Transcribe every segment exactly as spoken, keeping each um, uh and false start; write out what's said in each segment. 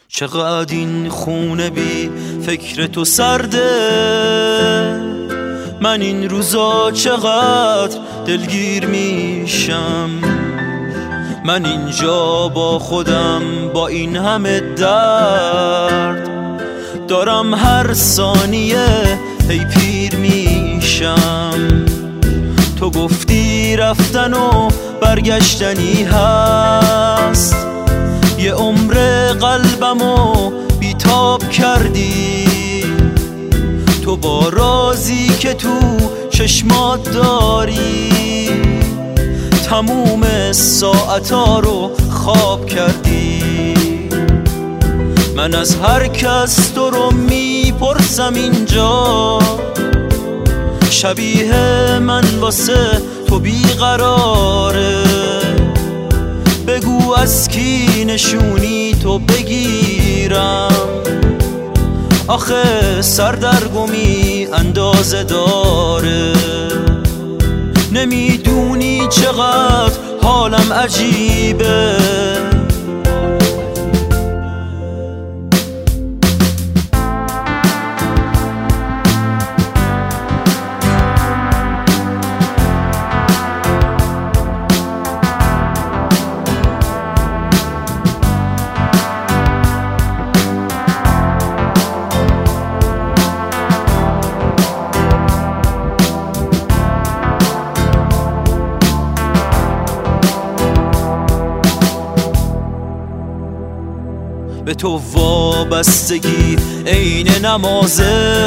چقدر این خونه بی فکر تو سرده، من این روزا چقدر دلگیر میشم. من اینجا با خودم با این همه درد دارم هر ثانیه هی پیر میشم. تو گفتی رفتن و برگشتنی هست، یه عمر قلبمو بیتاب کردی. تو با رازی که تو چشمات داری تموم ساعتا رو خواب کردی. من از هر کس تو رو میپرسم اینجا، شبیه من واسه تو بیقراره. بگو از کی نشونی تو بگیرم، آخه سردرگمی اندازه داره. نمیدونی چقدر حالم عجیبه، به تو وابستگی عین نمازه،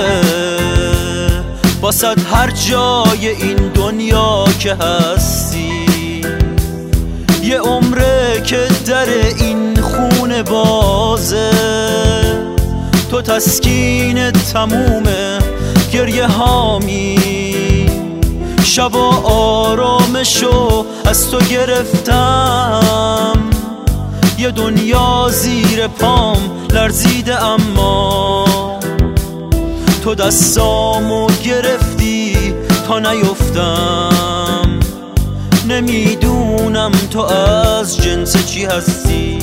واسد هر جای این دنیا که هستی. یه عمره که در این خونه بازه، تو تسکین تمومه گریه هامی. شبا آرامشو از تو گرفتم، یه دنیا زیر پام لرزیده، اما تو دستامو گرفتی تا نیفتم. نمیدونم تو از جنس چی هستی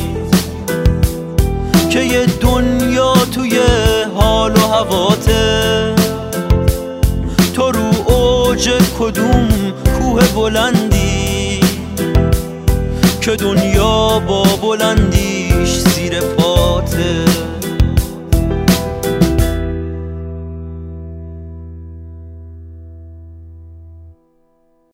که یه دنیا توی حال و هواته. تو رو اوج کدوم کوه بلندی که دنیا با بلندیش زیر پاته.